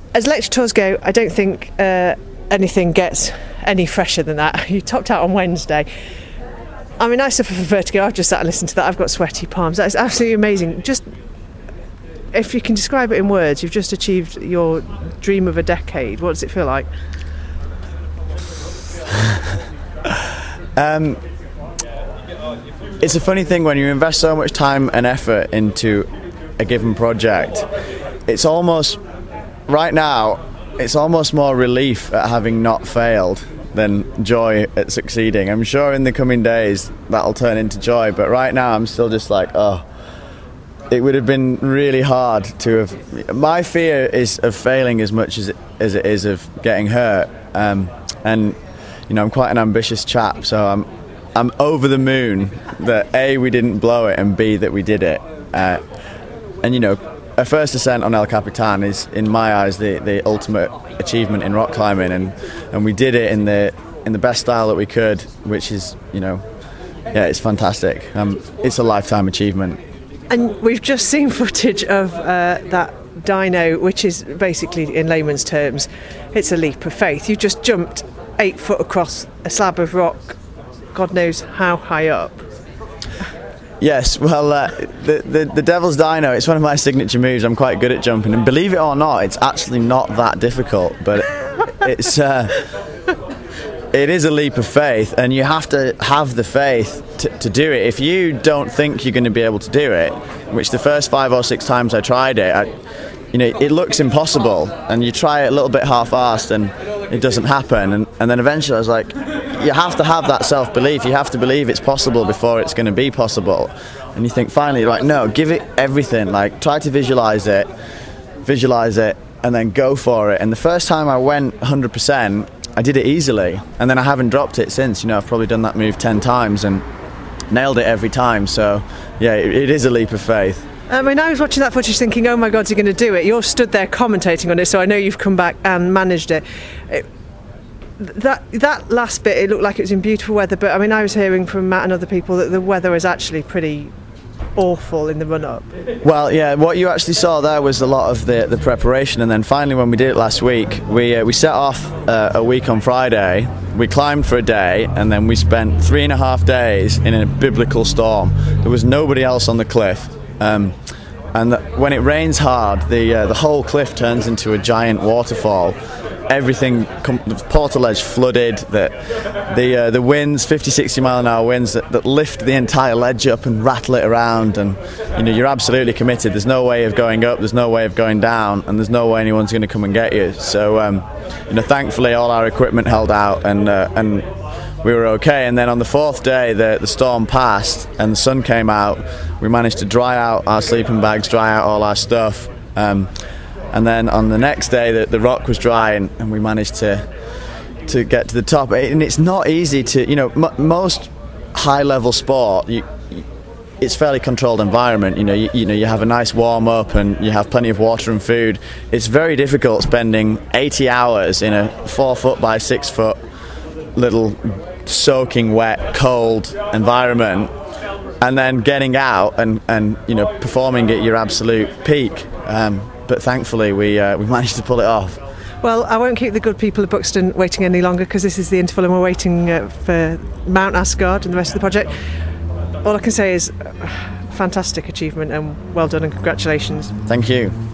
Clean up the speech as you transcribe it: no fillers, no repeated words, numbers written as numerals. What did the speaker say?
as lecture tours go, I don't think anything gets any fresher than that. You topped out on Wednesday. I mean, I suffer from vertigo. I've just sat and listened to that. I've got sweaty palms. That is absolutely amazing. Just, if you can describe it in words, you've just achieved your dream of a decade. What does it feel like? It's a funny thing when you invest so much time and effort into a given project. It's almost, right now, it's almost more relief at having not failed than joy at succeeding. I'm sure in the coming days that'll turn into joy, but right now I'm still just like, oh, it would have been really hard to have. My fear is of failing as much as it is of getting hurt, and you know, I'm quite an ambitious chap, so I'm over the moon that A, we didn't blow it, and B, that we did it. And you know, a first ascent on El Capitan is, in my eyes, the ultimate achievement in rock climbing, and we did it in the best style that we could, which is, you know, yeah, it's fantastic. It's a lifetime achievement. And we've just seen footage of that dyno, which is basically, in layman's terms, it's a leap of faith. You just jumped 8 foot across a slab of rock, God knows how high up. Yes, well, the Devil's Dyno, it's one of my signature moves. I'm quite good at jumping, and believe it or not, it's actually not that difficult, but it is a leap of faith, and you have to have the faith to do it. If you don't think you're going to be able to do it, which the first 5 or 6 times I tried it, you know, it looks impossible, and you try it a little bit half-assed, and it doesn't happen, and then eventually I was like, you have to have that self-belief. You have to believe it's possible before it's going to be possible. And you think, finally, like, no, give it everything. Like, try to visualize it, and then go for it. And the first time I went 100%, I did it easily, and then I haven't dropped it since. You know, I've probably done that move 10 times and nailed it every time. So, yeah, it is a leap of faith. I mean, I was watching that footage thinking, oh my God, you're going to do it. You're stood there commentating on it, so I know you've come back and managed it. That last bit, it looked like it was in beautiful weather, but I mean, I was hearing from Matt and other people that the weather was actually pretty awful in the run-up. Well, yeah, what you actually saw there was a lot of the preparation, and then finally when we did it last week, we set off a week on Friday, we climbed for a day, and then we spent 3.5 days in a biblical storm. There was nobody else on the cliff. And when it rains hard, the whole cliff turns into a giant waterfall. Everything, the portaledge flooded, the winds, 50-60 mile an hour winds that lift the entire ledge up and rattle it around, and you know, you're absolutely committed. There's no way of going up, there's no way of going down, and there's no way anyone's going to come and get you. So you know, thankfully all our equipment held out, and we were okay. And then on the 4th day, the storm passed and the sun came out. We managed to dry out our sleeping bags, dry out all our stuff, and then on the next day the rock was dry, and we managed to get to the top. And it's not easy to, you know, most high level sport, it's fairly controlled environment. You know, you have a nice warm up and you have plenty of water and food. It's very difficult spending 80 hours in a 4 foot by 6 foot little soaking wet cold environment, and then getting out and you know, performing at your absolute peak. But thankfully we managed to pull it off. Well, I won't keep the good people of Buxton waiting any longer, because this is the interval and we're waiting for Mount Asgard and the rest of the project. All I can say is fantastic achievement, and well done and congratulations. Thank you.